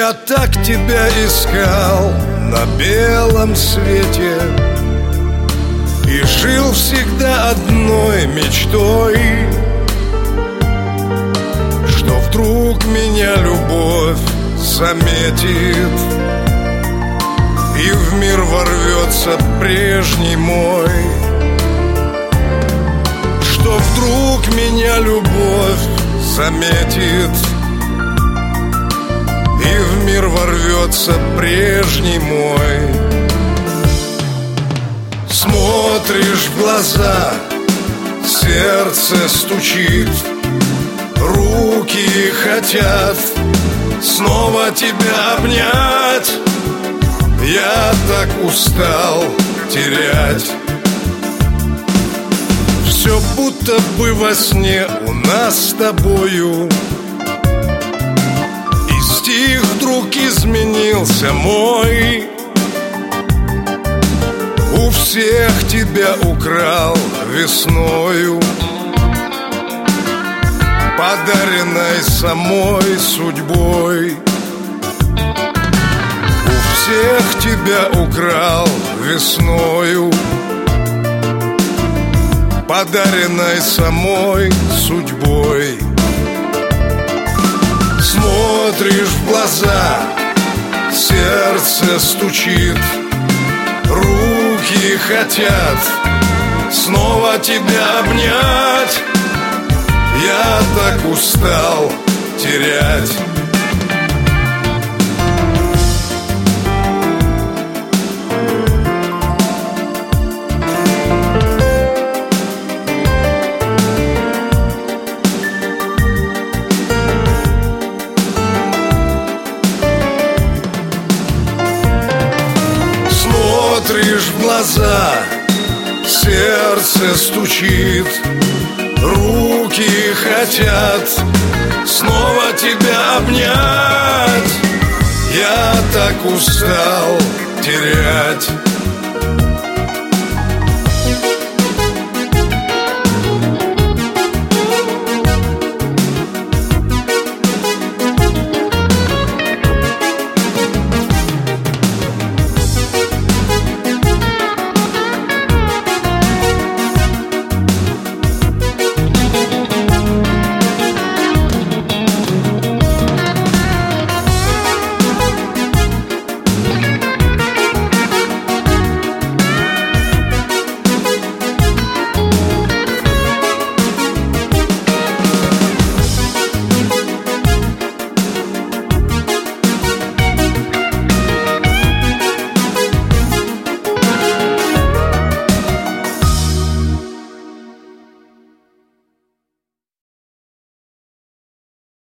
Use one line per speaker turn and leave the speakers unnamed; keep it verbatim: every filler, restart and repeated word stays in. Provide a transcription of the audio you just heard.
Я так тебя искал на белом свете и жил всегда одной мечтой, что вдруг меня любовь заметит и в мир ворвется прежний мой. Что вдруг меня любовь заметит и в мир ворвется прежний мой. Смотришь в глаза, сердце стучит, руки хотят снова тебя обнять. Я так устал терять. Все будто бы во сне у нас с тобою, и стих вдруг изменился мой. У всех тебя украл весною, подаренной самой судьбой. У всех тебя украл весною, подаренной самой судьбой. Смотришь в глаза, сердце стучит, руки хотят снова тебя обнять. Я так устал терять. Смотришь в глаза, сердце стучит, руки хотят снова тебя обнять. Я так устал терять.